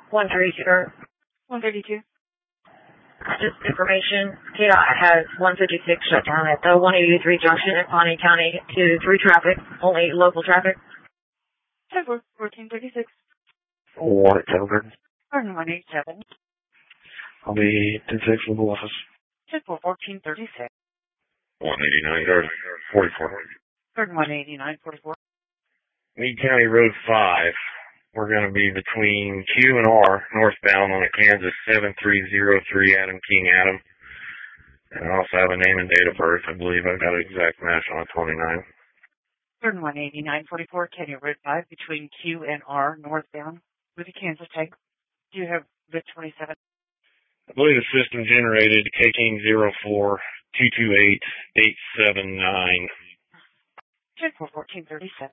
132, or 132. just information. KDOT has 156 shut down at the 183 junction in Pawnee County to 3 traffic, only local traffic. 10-4, 1436. What, Telegram? Pardon, 187. I'll be 10-6 local office. 10-4, 1436. 189 yard 44. Pardon, 189, 44. Meade County Road 5. We're going to be between Q and R, northbound on a Kansas 7303 Adam King Adam. And I also have a name and date of birth. I believe I've got an exact match on 29. Pardon, 189, 44. County Road 5 between Q and R, northbound with a Kansas tag. Do you have the 27? I believe the system generated KKing 04-228-879. 10-4, 1437.